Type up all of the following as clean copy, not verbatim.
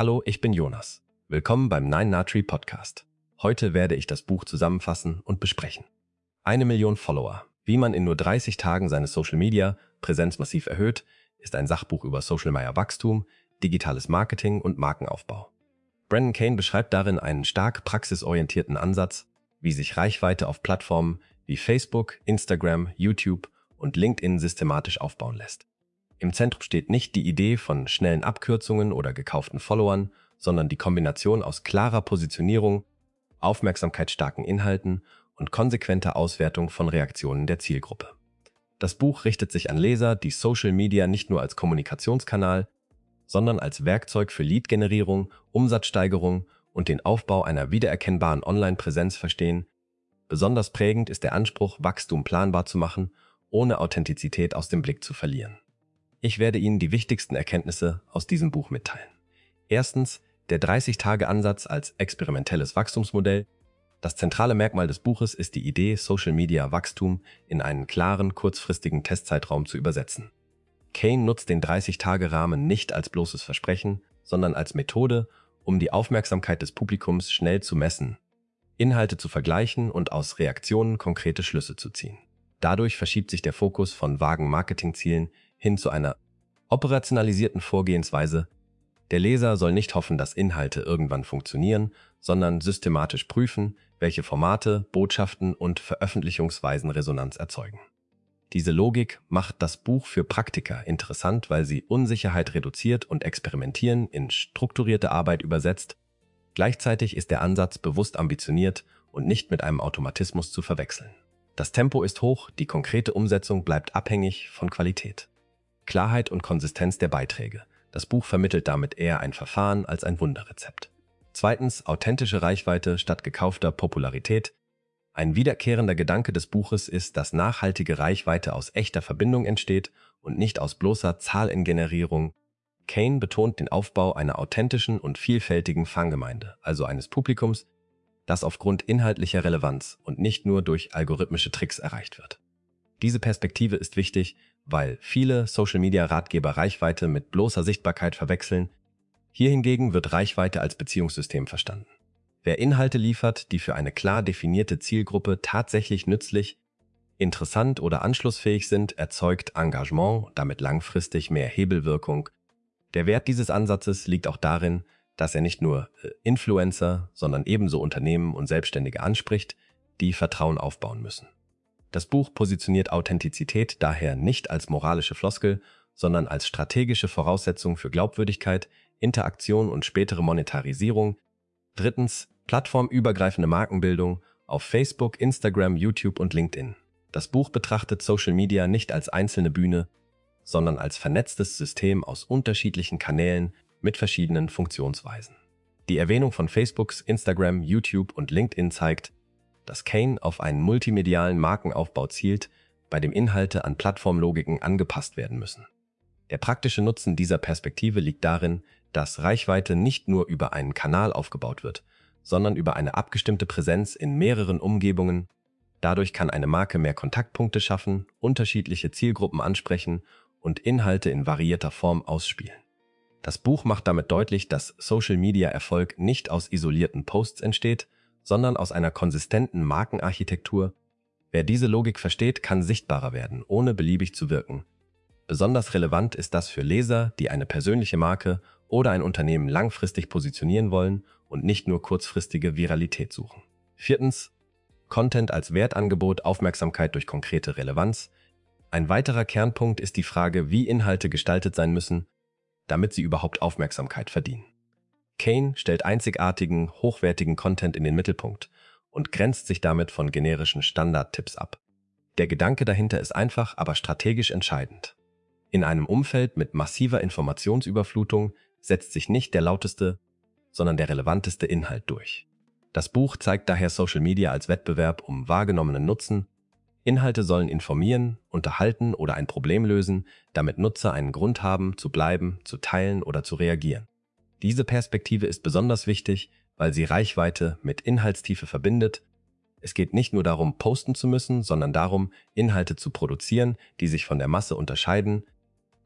Hallo, ich bin Jonas. Willkommen beim 9na-Tree Podcast. Heute werde ich das Buch zusammenfassen und besprechen. 1 Million Follower. Wie man in nur 30 Tagen seine Social-Media-Präsenz massiv erhöht, ist ein Sachbuch über Social-Media-Wachstum, digitales Marketing und Markenaufbau. Brendan Kane beschreibt darin einen stark praxisorientierten Ansatz, wie sich Reichweite auf Plattformen wie Facebook, Instagram, YouTube und LinkedIn systematisch aufbauen lässt. Im Zentrum steht nicht die Idee von schnellen Abkürzungen oder gekauften Followern, sondern die Kombination aus klarer Positionierung, aufmerksamkeitsstarken Inhalten und konsequenter Auswertung von Reaktionen der Zielgruppe. Das Buch richtet sich an Leser, die Social Media nicht nur als Kommunikationskanal, sondern als Werkzeug für Lead-Generierung, Umsatzsteigerung und den Aufbau einer wiedererkennbaren Online-Präsenz verstehen. Besonders prägend ist der Anspruch, Wachstum planbar zu machen, ohne Authentizität aus dem Blick zu verlieren. Ich werde Ihnen die wichtigsten Erkenntnisse aus diesem Buch mitteilen. Erstens, der 30-Tage-Ansatz als experimentelles Wachstumsmodell. Das zentrale Merkmal des Buches ist die Idee, Social-Media-Wachstum in einen klaren, kurzfristigen Testzeitraum zu übersetzen. Kane nutzt den 30-Tage-Rahmen nicht als bloßes Versprechen, sondern als Methode, um die Aufmerksamkeit des Publikums schnell zu messen, Inhalte zu vergleichen und aus Reaktionen konkrete Schlüsse zu ziehen. Dadurch verschiebt sich der Fokus von vagen Marketingzielen hin zu einer operationalisierten Vorgehensweise. Der Leser soll nicht hoffen, dass Inhalte irgendwann funktionieren, sondern systematisch prüfen, welche Formate, Botschaften und Veröffentlichungsweisen Resonanz erzeugen. Diese Logik macht das Buch für Praktiker interessant, weil sie Unsicherheit reduziert und Experimentieren in strukturierte Arbeit übersetzt. Gleichzeitig ist der Ansatz bewusst ambitioniert und nicht mit einem Automatismus zu verwechseln. Das Tempo ist hoch, die konkrete Umsetzung bleibt abhängig von Qualität. Klarheit und Konsistenz der Beiträge. Das Buch vermittelt damit eher ein Verfahren als ein Wunderrezept. Zweitens, authentische Reichweite statt gekaufter Popularität. Ein wiederkehrender Gedanke des Buches ist, dass nachhaltige Reichweite aus echter Verbindung entsteht und nicht aus bloßer Zahlengenerierung. Kane betont den Aufbau einer authentischen und vielfältigen Fangemeinde, also eines Publikums, das aufgrund inhaltlicher Relevanz und nicht nur durch algorithmische Tricks erreicht wird. Diese Perspektive ist wichtig, weil viele Social-Media-Ratgeber Reichweite mit bloßer Sichtbarkeit verwechseln. Hier hingegen wird Reichweite als Beziehungssystem verstanden. Wer Inhalte liefert, die für eine klar definierte Zielgruppe tatsächlich nützlich, interessant oder anschlussfähig sind, erzeugt Engagement, damit langfristig mehr Hebelwirkung. Der Wert dieses Ansatzes liegt auch darin, dass er nicht nur Influencer, sondern ebenso Unternehmen und Selbstständige anspricht, die Vertrauen aufbauen müssen. Das Buch positioniert Authentizität daher nicht als moralische Floskel, sondern als strategische Voraussetzung für Glaubwürdigkeit, Interaktion und spätere Monetarisierung. Drittens, plattformübergreifende Markenbildung auf Facebook, Instagram, YouTube und LinkedIn. Das Buch betrachtet Social Media nicht als einzelne Bühne, sondern als vernetztes System aus unterschiedlichen Kanälen mit verschiedenen Funktionsweisen. Die Erwähnung von Facebook, Instagram, YouTube und LinkedIn zeigt, dass Kane auf einen multimedialen Markenaufbau zielt, bei dem Inhalte an Plattformlogiken angepasst werden müssen. Der praktische Nutzen dieser Perspektive liegt darin, dass Reichweite nicht nur über einen Kanal aufgebaut wird, sondern über eine abgestimmte Präsenz in mehreren Umgebungen. Dadurch kann eine Marke mehr Kontaktpunkte schaffen, unterschiedliche Zielgruppen ansprechen und Inhalte in variierter Form ausspielen. Das Buch macht damit deutlich, dass Social-Media-Erfolg nicht aus isolierten Posts entsteht, sondern aus einer konsistenten Markenarchitektur. Wer diese Logik versteht, kann sichtbarer werden, ohne beliebig zu wirken. Besonders relevant ist das für Leser, die eine persönliche Marke oder ein Unternehmen langfristig positionieren wollen und nicht nur kurzfristige Viralität suchen. Viertens, Content als Wertangebot, Aufmerksamkeit durch konkrete Relevanz. Ein weiterer Kernpunkt ist die Frage, wie Inhalte gestaltet sein müssen, damit sie überhaupt Aufmerksamkeit verdienen. Kane stellt einzigartigen, hochwertigen Content in den Mittelpunkt und grenzt sich damit von generischen Standardtipps ab. Der Gedanke dahinter ist einfach, aber strategisch entscheidend. In einem Umfeld mit massiver Informationsüberflutung setzt sich nicht der lauteste, sondern der relevanteste Inhalt durch. Das Buch zeigt daher Social Media als Wettbewerb um wahrgenommenen Nutzen. Inhalte sollen informieren, unterhalten oder ein Problem lösen, damit Nutzer einen Grund haben, zu bleiben, zu teilen oder zu reagieren. Diese Perspektive ist besonders wichtig, weil sie Reichweite mit Inhaltstiefe verbindet. Es geht nicht nur darum, posten zu müssen, sondern darum, Inhalte zu produzieren, die sich von der Masse unterscheiden.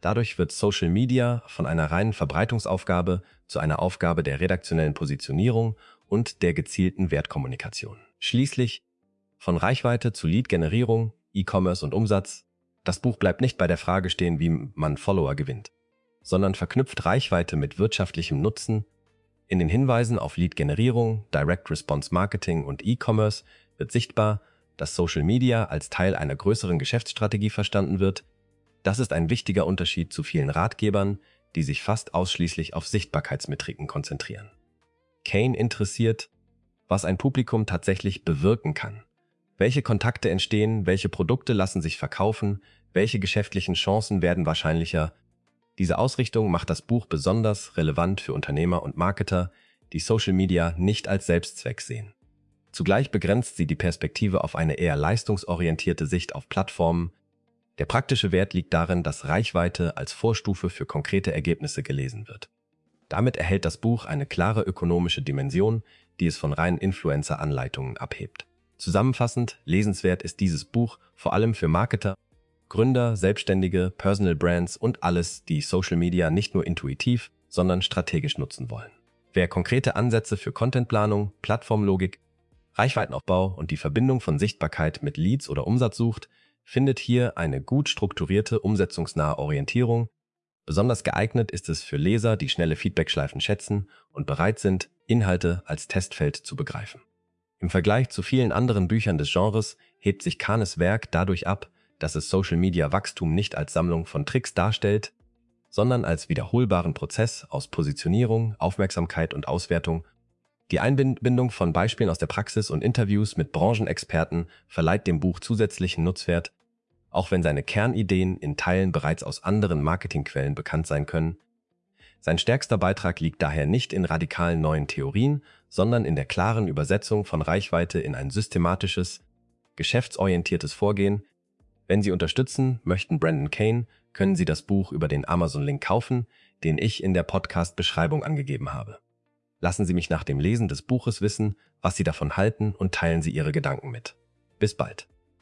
Dadurch wird Social Media von einer reinen Verbreitungsaufgabe zu einer Aufgabe der redaktionellen Positionierung und der gezielten Wertkommunikation. Schließlich von Reichweite zu Lead-Generierung, E-Commerce und Umsatz. Das Buch bleibt nicht bei der Frage stehen, wie man Follower gewinnt, sondern verknüpft Reichweite mit wirtschaftlichem Nutzen. In den Hinweisen auf Lead-Generierung, Direct-Response-Marketing und E-Commerce wird sichtbar, dass Social Media als Teil einer größeren Geschäftsstrategie verstanden wird. Das ist ein wichtiger Unterschied zu vielen Ratgebern, die sich fast ausschließlich auf Sichtbarkeitsmetriken konzentrieren. Kane interessiert, was ein Publikum tatsächlich bewirken kann. Welche Kontakte entstehen, welche Produkte lassen sich verkaufen, welche geschäftlichen Chancen werden wahrscheinlicher. Diese Ausrichtung macht das Buch besonders relevant für Unternehmer und Marketer, die Social Media nicht als Selbstzweck sehen. Zugleich begrenzt sie die Perspektive auf eine eher leistungsorientierte Sicht auf Plattformen. Der praktische Wert liegt darin, dass Reichweite als Vorstufe für konkrete Ergebnisse gelesen wird. Damit erhält das Buch eine klare ökonomische Dimension, die es von reinen Influencer-Anleitungen abhebt. Zusammenfassend, lesenswert ist dieses Buch vor allem für Marketer, Gründer, Selbstständige, Personal Brands und alles, die Social Media nicht nur intuitiv, sondern strategisch nutzen wollen. Wer konkrete Ansätze für Contentplanung, Plattformlogik, Reichweitenaufbau und die Verbindung von Sichtbarkeit mit Leads oder Umsatz sucht, findet hier eine gut strukturierte, umsetzungsnahe Orientierung. Besonders geeignet ist es für Leser, die schnelle Feedbackschleifen schätzen und bereit sind, Inhalte als Testfeld zu begreifen. Im Vergleich zu vielen anderen Büchern des Genres hebt sich Kanes Werk dadurch ab, dass es Social-Media-Wachstum nicht als Sammlung von Tricks darstellt, sondern als wiederholbaren Prozess aus Positionierung, Aufmerksamkeit und Auswertung. Die Einbindung von Beispielen aus der Praxis und Interviews mit Branchenexperten verleiht dem Buch zusätzlichen Nutzwert, auch wenn seine Kernideen in Teilen bereits aus anderen Marketingquellen bekannt sein können. Sein stärkster Beitrag liegt daher nicht in radikalen neuen Theorien, sondern in der klaren Übersetzung von Reichweite in ein systematisches, geschäftsorientiertes Vorgehen. Wenn Sie unterstützen möchten Brendan Kane, können Sie das Buch über den Amazon-Link kaufen, den ich in der Podcast-Beschreibung angegeben habe. Lassen Sie mich nach dem Lesen des Buches wissen, was Sie davon halten und teilen Sie Ihre Gedanken mit. Bis bald.